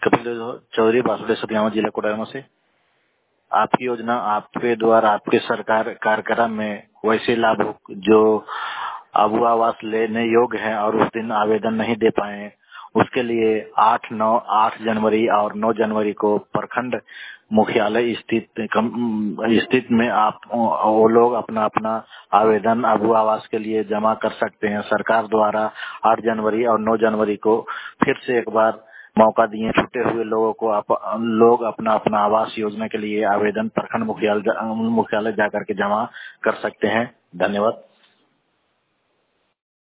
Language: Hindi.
कपिल चौधरी, बासुदेव सतियामा, जिला कोडरमा से। आपकी योजना, आपके द्वारा, आपके सरकार कार्यक्रम में वैसे लाभ जो अबू आवास लेने योग्य हैं और उस दिन आवेदन नहीं दे पाए हैं, उसके लिए 8 जनवरी और 9 जनवरी को प्रखंड मुख्यालय स्थित में आप वो लोग अपना अपना आवेदन अबू आवास के लिए जमा कर सकते हैं। सरकार द्वारा 8 जनवरी और 9 जनवरी को फिर से एक बार मौका दिए छूटे हुए लोगों को लोग अपना अपना आवास योजना के लिए आवेदन प्रखंड मुख्यालय जाकर के जमा कर सकते हैं। धन्यवाद।